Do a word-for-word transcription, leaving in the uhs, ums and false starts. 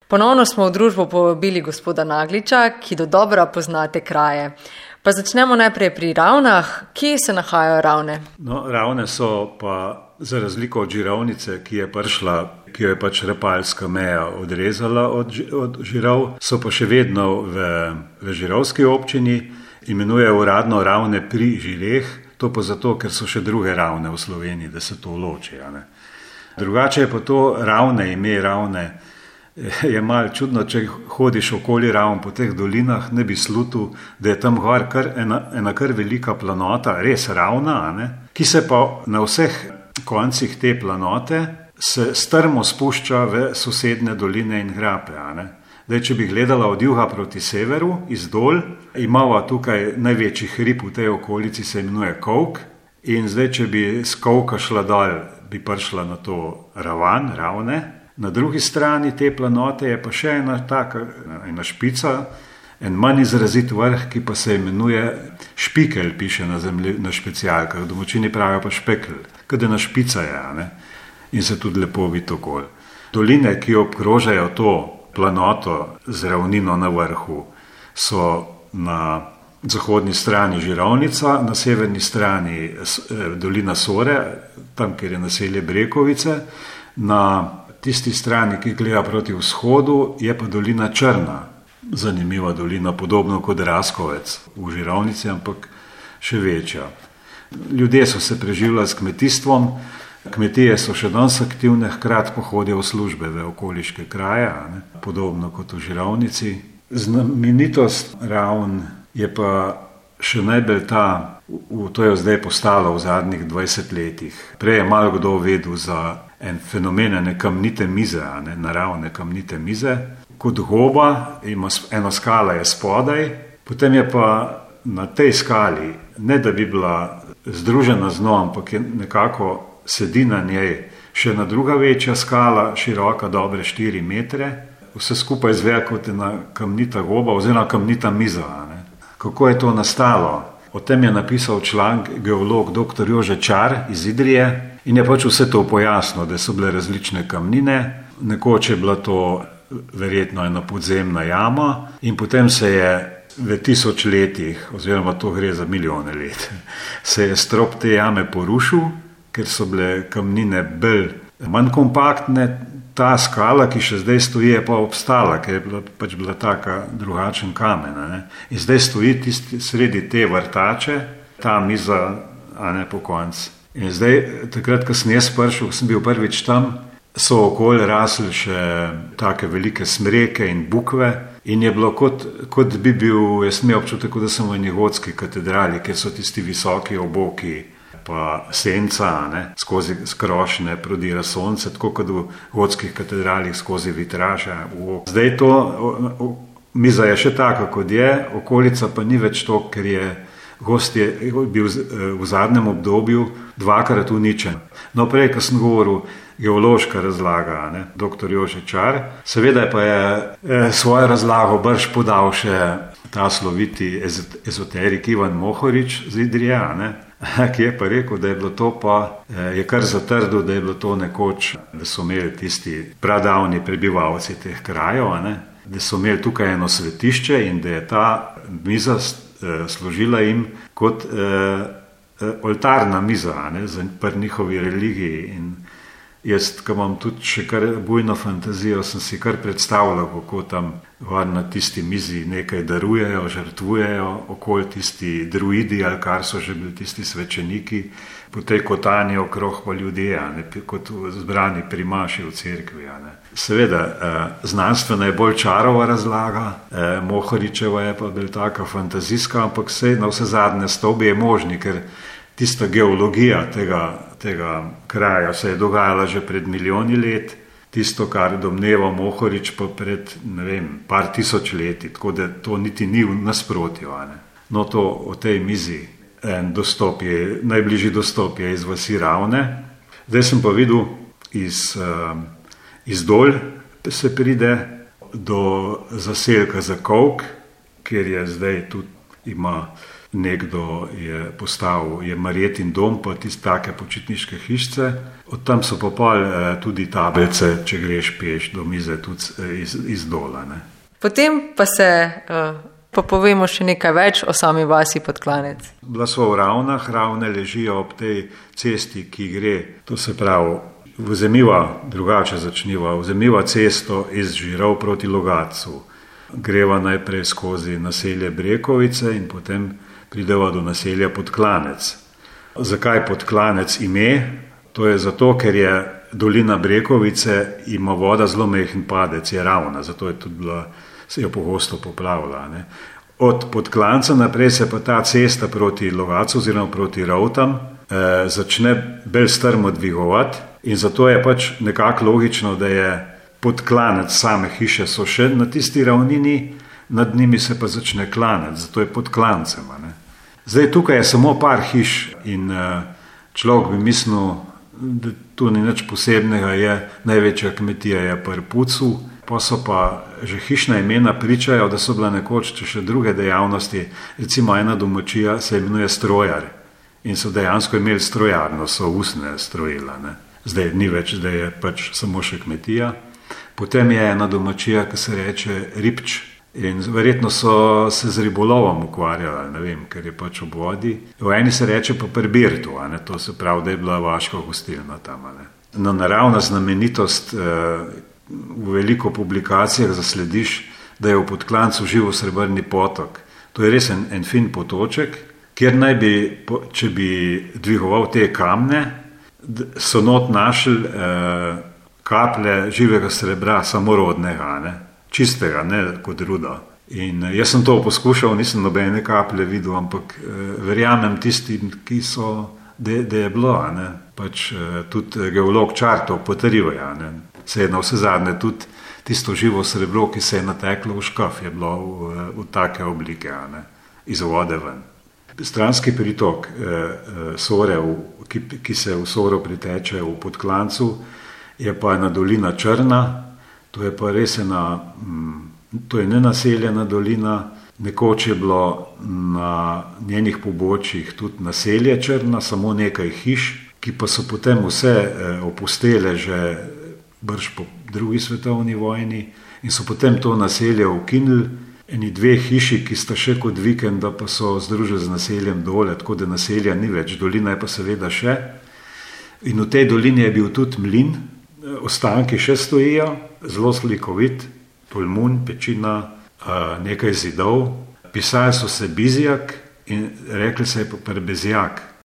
Ponovno smo v družbo povabili gospoda Nagliča, ki dodobra pozna te kraje. Pa začnemo najprej pri Ravnah. Kje se nahajajo Ravne? No, Ravne so pa za razliko od Žirovnice, ki je prišla, ki jo je pač Rapalska meja odrezala od, od Žirov, so pa še vedno v, v žirovski občini, imenujejo uradno Ravne pri Žireh, to pa zato, ker so še druge Ravne v Sloveniji, da se to loči. Ne? Drugače je pa to Ravne, ime Ravne, je malo čudno, če hodiš okoli Ravn po teh dolinah, ne bi slutil, da je tam gor kar ena, ena kar velika planota, res ravna, ne? Ki se pa na vseh koncih te planote se strmo spušča v sosedne doline in hrape. Ne? Daj, če bi gledala od juga proti severu, iz dol, imava tukaj največji hrib v tej okolici, se imenuje Kovk, in zdaj, če bi z Kovka šla dol, bi prišla na to Ravan, Ravne. Na drugi strani te planote je pa še ena taka, ena špica, en manj izrazit vrh, ki pa se imenuje Špikelj, piše na, zemlji, na špecialkah, domačini pravijo pa Špekelj, kad ena špica je, ne? In se tudi lepo vidi okoli. Doline, ki obkrožajo to planoto z ravnino na vrhu, so na zahodni strani Žirovnica, na severni strani dolina Sore, tam, kjer je naselje Brekovice, na tisti strani, ki gleda proti vzhodu, je pa dolina Črna. Zanimiva dolina, podobno kot Raskovec v Žirovnici, ampak še večja. Ljudje so se preživljali s kmetijstvom, kmetije so še danes aktivne, hkrati pa hodijo v službe v okoliške kraje, ne? Podobno kot v Žirovnici. Znamenitost Ravn je pa še najbolj ta, to je zdaj postalo v zadnjih dvajset letih. Prej je malo kdo vedel za en fenomen, ene kamnite mize, ne, naravne kamnite mize. Kot goba, ima ena skala je spodaj, potem je pa na tej skali, ne da bi bila združena z dnom, ampak je nekako sedi na njej še ena druga večja skala, široka dobre štiri metre, vse skupaj izgleda kot ena kamnita goba oziroma kamnita miza. Ne. Kako je to nastalo? O tem je napisal članek geolog doktor Jože Čar iz Idrije in je pač vse to pojasnil, da so bile različne kamnine, nekoč je bila to verjetno ena podzemna jama in potem se je v tisoč letih, oziroma to gre za milijone let, se je strop te jame porušil, ker so bile kamnine bolj manj kompaktne, ta skala, ki še zdaj stoji, je pa obstala, ker je bila, pač bila taka drugačen kamen. Ne? In zdaj stoji tisti sredi te vrtače, ta miza, a ne po koncu. In zdaj, takrat, ko sem jaz prišel, ko sem bil prvič tam, so okoli rasli še take velike smreke in bukve in je bilo kot, kot bi bil, jaz imel občutek, da sem v eni gotski katedrali, kjer so tisti visoki oboki, pa senca, ne, skozi skrošne prodira sonce, tako kot v gotskih katedralih skozi vitraže. Zdaj to, miza je še taka, kot je, okolica pa ni več to, ker je gost je bil v zadnjem obdobju dvakrat uničen. No, prej, ko sem govoril, geološka razlaga, ne, doktor Jože Čar, seveda pa je eh, svojo razlago brž podal še ta sloviti ezoterik Ivan Mohorič z Idrija, ne, ki je pa rekel, da je bilo to pa, je kar zatrdil, da je bilo to nekoč, da so imeli tisti pradavni prebivalci teh krajev, ne, da so imeli tukaj eno svetišče in da je ta miza služila jim kot eh, oltarna miza, ne, za pri njihovi religiji. In jaz, ko imam tudi še kar bujno fantazijo, sem si kar predstavljal, kako tam na tisti mizi nekaj darujejo, žrtvujejo, okoli tisti druidi ali kar so že bili tisti svečeniki, po tej kotanji okrog pa ljudje, ne, kot zbrani primaši v cerkvi. Ne. Seveda, znanstvena je bolj čarova razlaga, Mohoričeva je pa bolj taka fantazijska, ampak vse na vse zadnje stavbe je možni, ker tista geologija tega, tega kraja se je dogajala že pred milijoni let, tisto, kar domneva Mohorič pa pred, ne vem, par tisoč leti, tako da to niti ni v nasprotju. No, to o tej mizi, en dostop je, najbližji dostop je iz vasi Ravne. Zdaj sem pa videl iz, iz dol, se pride do zaselka za Kovk, kjer je zdaj tudi ima nekdo je postavil, je Marjetin dom, pa tiste take počitniške hišce. Od tam so pa pol tudi tablice, če greš peš do mize, tudi iz, iz dola. Ne. Potem pa se uh, pa povemo še nekaj več o sami vasi Podklanec. Bila so v Ravnah, Ravne ležijo ob tej cesti, ki gre, to se pravi, vzemiva, drugače začniva, vzemiva cesto iz Žirov proti Logatcu. Greva najprej skozi naselje Brekovice in potem prideva do naselja Podklanec. Zakaj Podklanec ime? To je zato, ker je dolina Brekovice, ima voda zelo mehen padec, je ravna, zato je tudi bila, se jo pogosto poplavila. Ne. Od Podklanca naprej se pa ta cesta proti Logatcu oziroma proti Ravtam eh, začne bolj strmo dvigovati in zato je pač nekako logično, da je Podklanec, same hiše so še na tisti ravnini, nad njimi se pa začne klanec, zato je pod klancem. Ne. Zdaj tukaj je samo par hiš in uh, človek bi mislil, da tu ni nič posebnega, je največja kmetija je pri Pucu, pa so pa že hišna imena pričajo, da so bila nekoč še druge dejavnosti, recimo ena domačija se imenuje Strojar in so dejansko imeli strojarno, so usne strojila. Ne. Zdaj ni več, zdaj je pač samo še kmetija. Potem je ena domačija, ki se reče Ripč in verjetno so se z ribolovom ukvarjali, ne vem, ker je pač ob vodi. V eni se reče pa Prbirtu, a ne, to se pravi, da je bila vaška gostilna tam. A ne. No, naravna znamenitost, eh, v veliko publikacijah zaslediš, da je v Podklancu živo srebrni potok. To je res en, en fin potoček, kjer naj bi, če bi dvigoval te kamne, so not našli eh, kaplje živega srebra, samorodnega, ne? Čistega, ne kot ruda. In jaz sem to poskušal, nisem nobene kaplje videl, ampak eh, verjamem tistim, ki so, da, da je bilo, ne? Pač eh, tudi geolog Čartov potrjuje, ne? Se je na vse zadnje tudi tisto živo srebro, ki se je nateklo v škaf, je bilo v, v take oblike, ne? Iz vode ven. Stranski pritok eh, Sore, v, ki, ki se v Soro priteče v Podklancu, je pa ena dolina Črna, to je pa res ena, to je nenaseljena dolina, nekoč je bilo na njenih pobočjih tudi naselje Črna, samo nekaj hiš, ki pa so potem vse opustele že brž po drugi svetovni vojni in so potem to naselje ukinili, eni dve hiši, ki sta še kot vikenda, pa so združili z naseljem dole, tako da naselja ni več, dolina je pa seveda še. In v tej dolini je bil tudi mlin, ostanki še stojijo, zelo slikovit, tolmun, pečina, nekaj zidov. Pisali so se Bizjak in rekli se je pa Prbezjak.